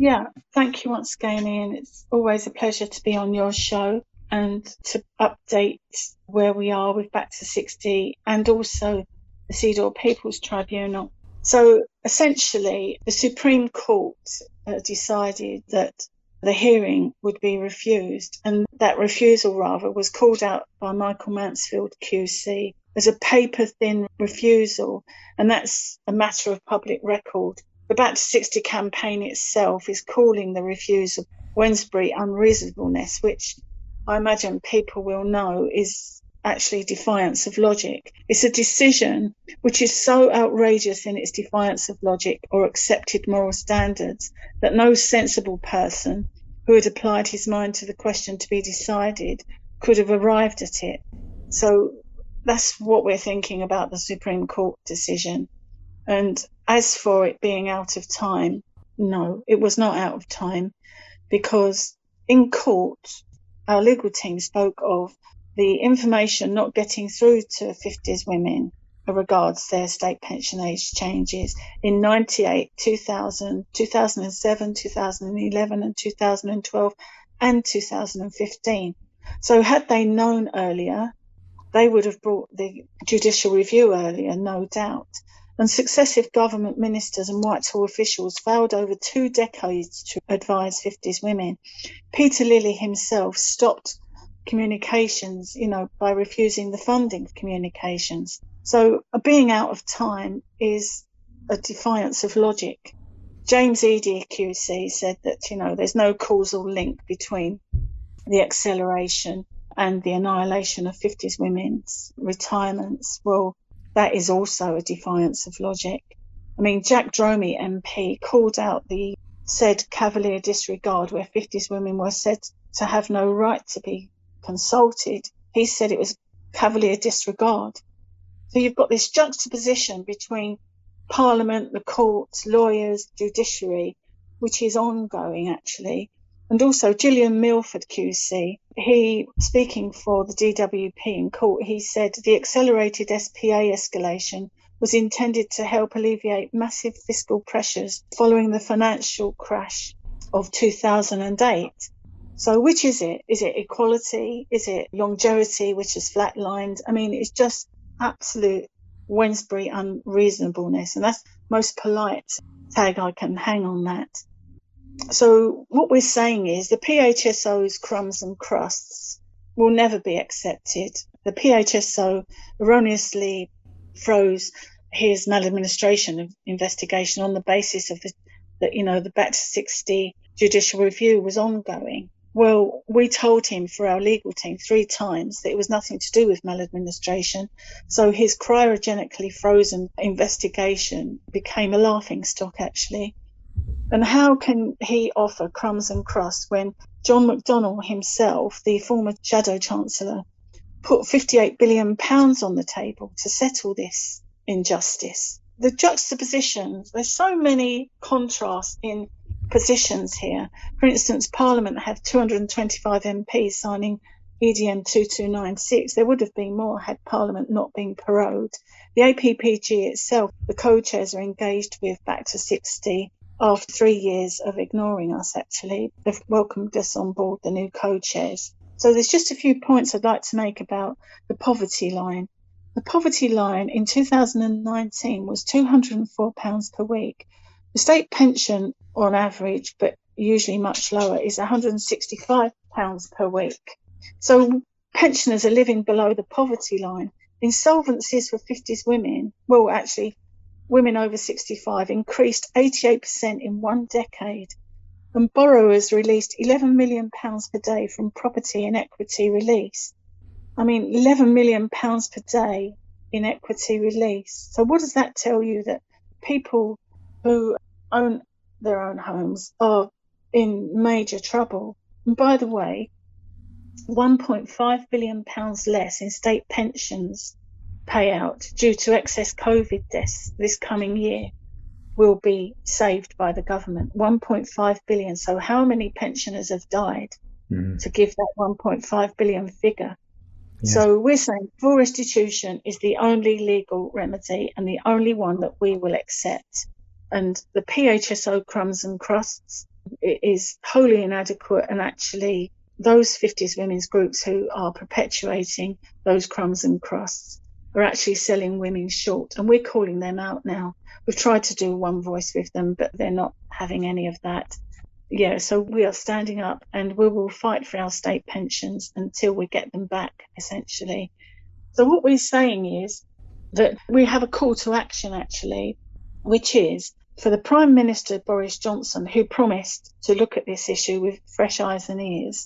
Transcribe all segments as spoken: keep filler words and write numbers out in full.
Yeah, thank you once again, Ian. It's always a pleasure to be on your show and to update where we are with Back to sixty and also the Cedar People's Tribunal. So essentially, the Supreme Court uh, decided that the hearing would be refused, and that refusal, rather, was called out by Michael Mansfield Q C as a paper-thin refusal, and that's a matter of public record. The Back to sixty campaign itself is calling the refusal Wednesbury unreasonableness, which I imagine people will know is actually defiance of logic. It's a decision which is so outrageous in its defiance of logic or accepted moral standards that no sensible person who had applied his mind to the question to be decided could have arrived at it. So that's what we're thinking about the Supreme Court decision. And as for it being out of time, no, it was not out of time, because in court, our legal team spoke of the information not getting through to fifties women regards their state pension age changes in ninety-eight, two thousand, two thousand seven, two thousand eleven and two thousand twelve and two thousand fifteen. So had they known earlier, they would have brought the judicial review earlier, no doubt. And successive government ministers and Whitehall officials failed over two decades to advise fifties women. Peter Lilly himself stopped communications, you know, by refusing the funding for communications. So being out of time is a defiance of logic. James Eadie Q C said that, you know, there's no causal link between the acceleration and the annihilation of fifties women's retirements. Well, that is also a defiance of logic. I mean, Jack Dromey M P called out the said cavalier disregard where fifties women were said to have no right to be consulted. He said it was cavalier disregard. So you've got this juxtaposition between Parliament, the courts, lawyers, judiciary, which is ongoing actually. And also Gillian Milford Q C, he, speaking for the D W P in court, he said the accelerated S P A escalation was intended to help alleviate massive fiscal pressures following the financial crash of two thousand eight. So which is it? Is it equality? Is it longevity, which is flatlined? I mean, it's just absolute Wednesbury unreasonableness. And that's the most polite tag I can hang on that. So what we're saying is the P H S O's crumbs and crusts will never be accepted. The P H S O erroneously froze his maladministration investigation on the basis of the, that, you know, the Back to sixty judicial review was ongoing. Well, we told him for our legal team three times that it was nothing to do with maladministration. So his cryogenically frozen investigation became a laughingstock, actually. And how can he offer crumbs and crusts when John McDonnell himself, the former Shadow Chancellor, put fifty-eight billion pounds on the table to settle this injustice? The juxtapositions, there's so many contrasts in positions here. For instance, Parliament had two hundred twenty-five M Ps signing E D M two two nine six. There would have been more had Parliament not been prorogued. The A P P G itself, the co-chairs are engaged with Back to sixty after three years of ignoring us, actually. They've welcomed us on board, the new co-chairs. So there's just a few points I'd like to make about the poverty line. The poverty line in two thousand nineteen was two hundred four pounds per week. The state pension on average, but usually much lower, is one hundred sixty-five pounds per week. So pensioners are living below the poverty line. Insolvencies for fifties women, well, actually, women over sixty-five increased eighty-eight percent in one decade. And borrowers released eleven million pounds per day from property and equity release. I mean, eleven million pounds per day in equity release. So what does that tell you? That people who own their own homes are in major trouble. And by the way, one point five billion pounds less in state pensions payout due to excess COVID deaths this coming year will be saved by the government. one point five billion. So how many pensioners have died mm. to give that one point five billion figure? Yes. So we're saying full restitution is the only legal remedy and the only one that we will accept. And the P H S O crumbs and crusts it is wholly inadequate, and actually those fifties women's groups who are perpetuating those crumbs and crusts are actually selling women short, and we're calling them out now. We've tried to do one voice with them, but they're not having any of that. Yeah, so we are standing up, and we will fight for our state pensions until we get them back, essentially. So what we're saying is that we have a call to action, actually, which is for the Prime Minister, Boris Johnson, who promised to look at this issue with fresh eyes and ears,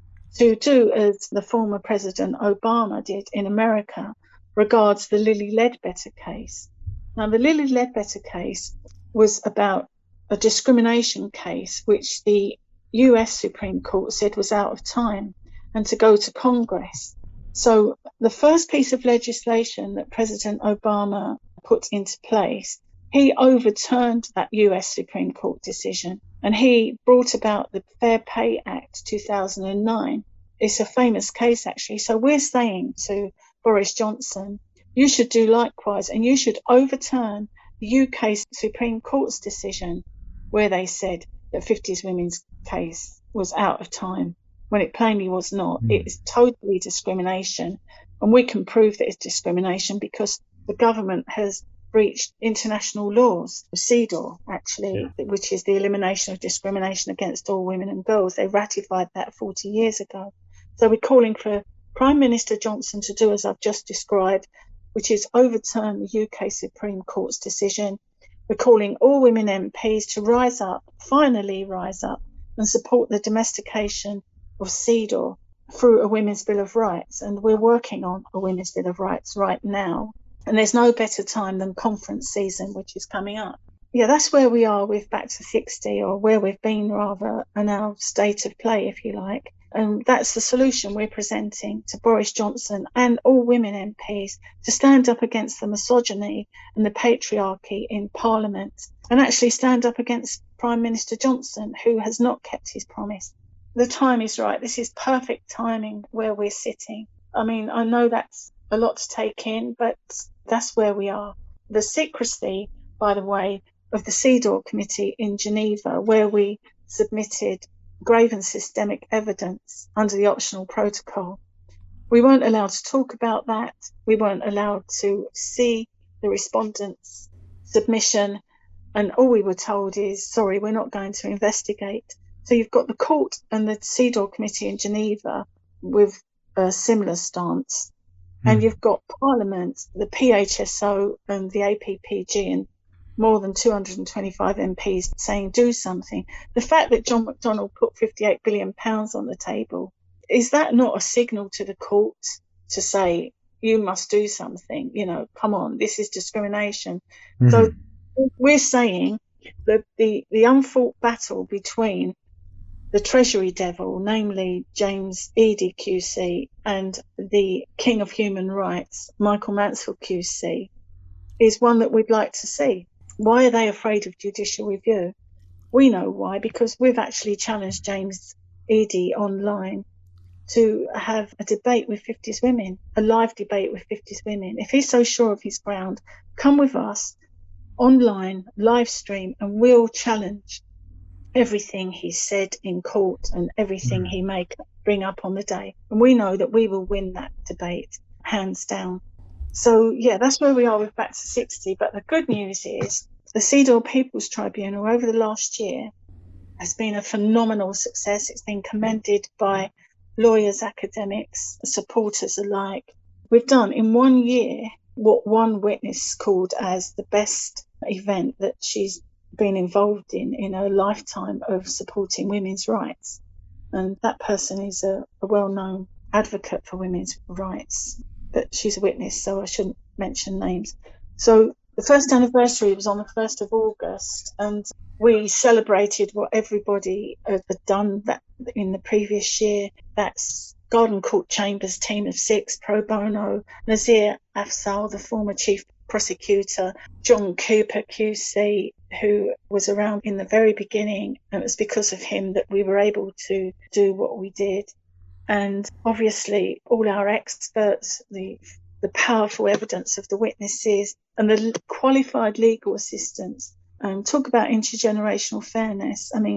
to do as the former President Obama did in America regards the Lilly Ledbetter case. Now, the Lilly Ledbetter case was about a discrimination case which the U S Supreme Court said was out of time and to go to Congress. So the first piece of legislation that President Obama put into place, he overturned that U S Supreme Court decision, and he brought about the Fair Pay Act two thousand nine. It's a famous case, actually. So we're saying to Boris Johnson, you should do likewise, and you should overturn the U K Supreme Court's decision where they said that fifties women's case was out of time, when it plainly was not. Mm. It is totally discrimination, and we can prove that it's discrimination because the government has breached international laws, CEDAW, actually, yeah. which is the Elimination of Discrimination Against All Women and Girls. They ratified that forty years ago. So we're calling for Prime Minister Johnson to do as I've just described, which is overturn the U K Supreme Court's decision. We're calling all women M Ps to rise up, finally rise up, and support the domestication of CEDAW through a Women's Bill of Rights. And we're working on a Women's Bill of Rights right now. And there's no better time than conference season, which is coming up. Yeah, that's where we are with Back to sixty, or where we've been rather, in our state of play, if you like. And that's the solution we're presenting to Boris Johnson and all women M Ps, to stand up against the misogyny and the patriarchy in Parliament, and actually stand up against Prime Minister Johnson, who has not kept his promise. The time is right. This is perfect timing where we're sitting. I mean, I know that's a lot to take in, but that's where we are. The secrecy, by the way, of the CEDAW committee in Geneva, where we submitted grave and systemic evidence under the optional protocol. We weren't allowed to talk about that. We weren't allowed to see the respondents' submission. And all we were told is, sorry, we're not going to investigate. So you've got the court and the CEDAW committee in Geneva with a similar stance. Mm. And you've got Parliament, the P H S O and the A P P G and more than two hundred twenty-five M Ps saying do something. The fact that John McDonnell put fifty-eight billion pounds on the table, is that not a signal to the court to say, you must do something? You know, come on, this is discrimination. Mm-hmm. So we're saying that the, the unfought battle between the Treasury devil, namely James Eadie Q C, and the King of Human Rights, Michael Mansfield Q C, is one that we'd like to see. Why are they afraid of judicial review? We know why, because we've actually challenged James Eadie online to have a debate with fifties women, a live debate with fifties women. If he's so sure of his ground, come with us online, live stream, and we'll challenge everything he said in court and everything he may bring up on the day. And we know that we will win that debate, hands down. So, yeah, that's where we are with Back to sixty. But the good news is the CEDAW People's Tribunal over the last year has been a phenomenal success. It's been commended by lawyers, academics, supporters alike. We've done in one year what one witness called as the best event that she's been involved in in her lifetime of supporting women's rights. And that person is a, a well-known advocate for women's rights, but she's a witness, so I shouldn't mention names. So the first anniversary was on the first of August, and we celebrated what everybody had done that in the previous year. That's Garden Court Chambers team of six, pro bono, Nazir Afzal, the former chief prosecutor, John Cooper Q C, who was around in the very beginning, and it was because of him that we were able to do what we did. And obviously all our experts, the the powerful evidence of the witnesses and the qualified legal assistance. Um, talk about intergenerational fairness. I mean,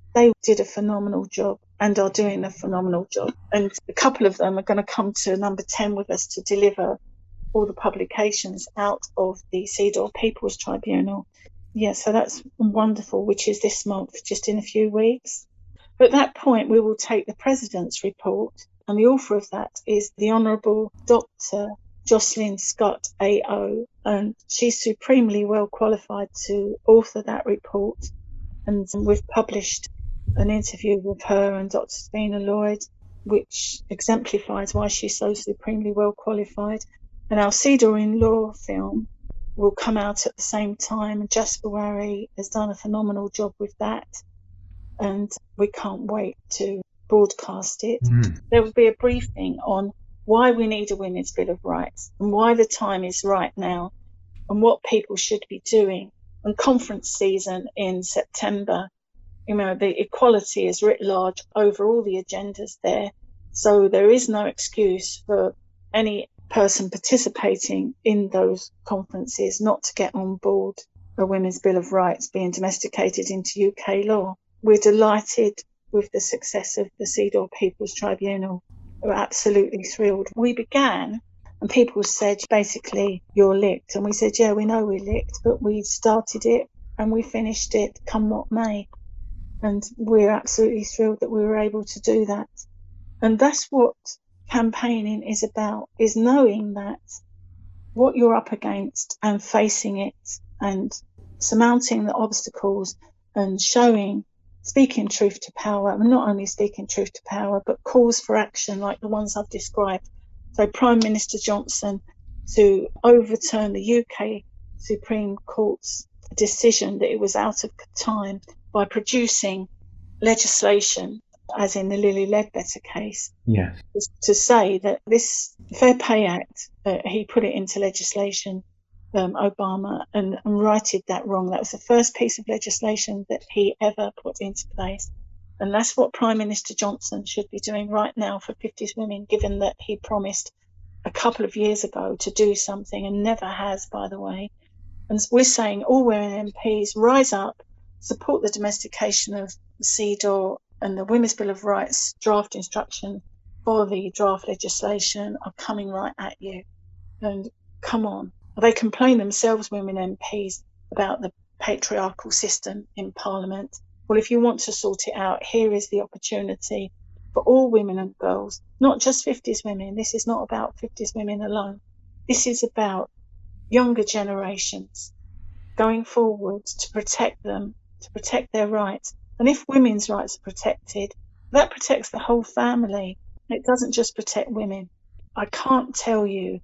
They did a phenomenal job and are doing a phenomenal job. And a couple of them are going to come to Number ten with us to deliver all the publications out of the Cedar People's Tribunal. Yeah, so that's wonderful, which is this month, just in a few weeks. But at that point, we will take the President's report, and the author of that is the Honourable Doctor Jocelyn Scott A O, and she's supremely well qualified to author that report. And we've published an interview with her and Doctor Sabina Lloyd, which exemplifies why she's so supremely well qualified. And our Cedar in Law film will come out at the same time. Jasper Warry has done a phenomenal job with that, and we can't wait to broadcast it. Mm. There will be a briefing on why we need a Women's Bill of Rights and why the time is right now and what people should be doing. And conference season in September, you know, the equality is writ large over all the agendas there. So there is no excuse for any person participating in those conferences not to get on board a Women's Bill of Rights being domesticated into U K law. We're delighted with the success of the Cedar People's Tribunal. We're absolutely thrilled. We began and people said, basically, you're licked. And we said, yeah, we know we're licked, but we started it and we finished it come what may. And we're absolutely thrilled that we were able to do that. And that's what campaigning is about, is knowing that what you're up against and facing it and surmounting the obstacles and showing, speaking truth to power, and not only speaking truth to power, but calls for action like the ones I've described. So Prime Minister Johnson to overturn the U K Supreme Court's decision that it was out of time by producing legislation, as in the Lily Ledbetter case, yes, to say that this Fair Pay Act, uh, he put it into legislation, um, Obama, and, and righted that wrong. That was the first piece of legislation that he ever put into place. And that's what Prime Minister Johnson should be doing right now for fifties women, given that he promised a couple of years ago to do something and never has, by the way. And we're saying all women M Ps, rise up, support the domestication of CEDAW, and the Women's Bill of Rights draft instruction for the draft legislation are coming right at you. And come on. They complain themselves, women M Ps, about the patriarchal system in Parliament. Well, if you want to sort it out, here is the opportunity for all women and girls, not just fifties women. This is not about fifties women alone. This is about younger generations going forward to protect them, to protect their rights. And if women's rights are protected, that protects the whole family. It doesn't just protect women. I can't tell you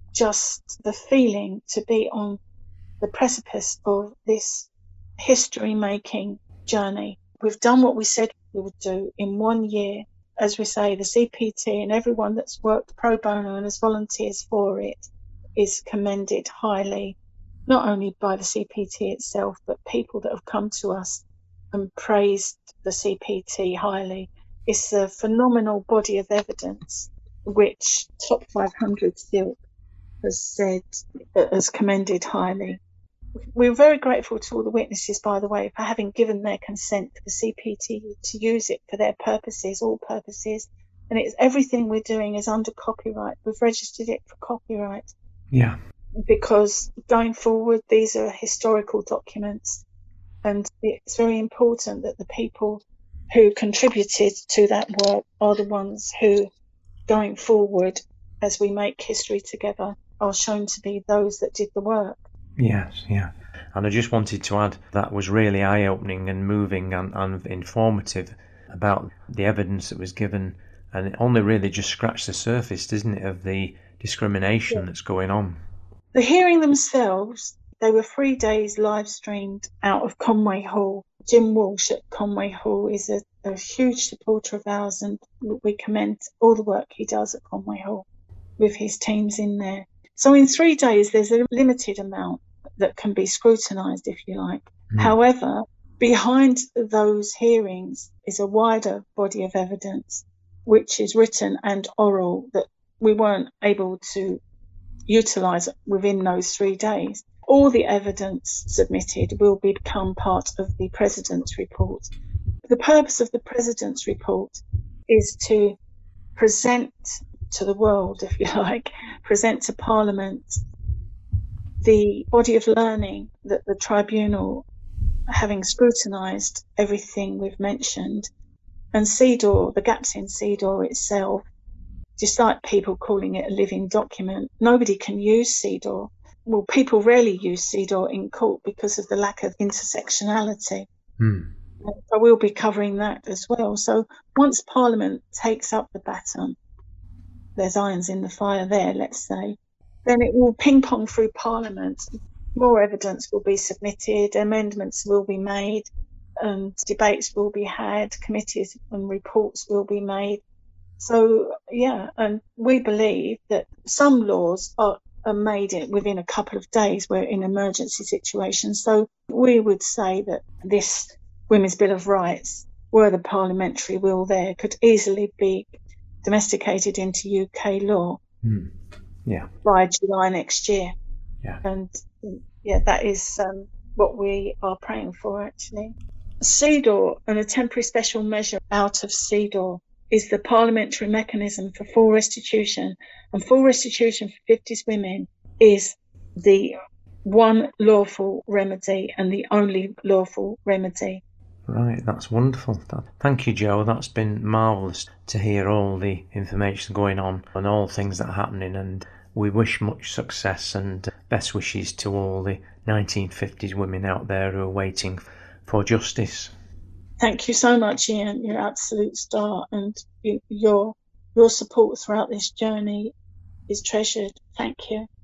just the feeling to be on the precipice of this history-making journey. We've done what we said we would do in one year. As we say, the C P T and everyone that's worked pro bono and as volunteers for it is commended highly, not only by the C P T itself, but people that have come to us and praised the C P T highly. It's a phenomenal body of evidence, which Top five hundred Silk has said, has commended highly. We're very grateful to all the witnesses, by the way, for having given their consent for the C P T to use it for their purposes, all purposes. And it's everything we're doing is under copyright. We've registered it for copyright. Yeah. Because going forward, these are historical documents. And it's very important that the people who contributed to that work are the ones who, going forward, as we make history together, are shown to be those that did the work. Yes, yeah. And I just wanted to add that was really eye-opening and moving and, and informative about the evidence that was given, and it only really just scratched the surface, doesn't it, of the discrimination yeah. that's going on. The hearing themselves, they were three days live streamed out of Conway Hall. Jim Walsh at Conway Hall is a, a huge supporter of ours, and we commend all the work he does at Conway Hall with his teams in there. So in three days, there's a limited amount that can be scrutinised, if you like. Mm. However, behind those hearings is a wider body of evidence, which is written and oral, that we weren't able to utilise within those three days. All the evidence submitted will become part of the President's report. the purpose of the President's report is to present to the world, if you like, present to Parliament the body of learning that the tribunal, having scrutinised everything we've mentioned, and C D O R, the gaps in C D O R itself, despite people calling it a living document, nobody can use C D O R. Well, people rarely use C D O R in court because of the lack of intersectionality. Mm. So we'll be covering that as well. So once Parliament takes up the baton, there's irons in the fire there, let's say, then it will ping pong through Parliament. More evidence will be submitted, amendments will be made, and debates will be had, committees and reports will be made. So, yeah, and we believe that some laws are, are made within a couple of days where in emergency situations. So we would say that this Women's Bill of Rights, were the parliamentary will there, could easily be domesticated into U K law. Mm. Yeah. By July next year. Yeah. And yeah, that is um, what we are praying for, actually. C D O R and a temporary special measure out of C D O R is the parliamentary mechanism for full restitution. And full restitution for fifties women is the one lawful remedy and the only lawful remedy. Right, that's wonderful. Thank you, Jo. That's been marvellous to hear all the information going on and all things that are happening, and we wish much success and best wishes to all the nineteen fifties women out there who are waiting for justice. Thank you so much, Ian. You're an absolute star, and you, your your support throughout this journey is treasured. Thank you.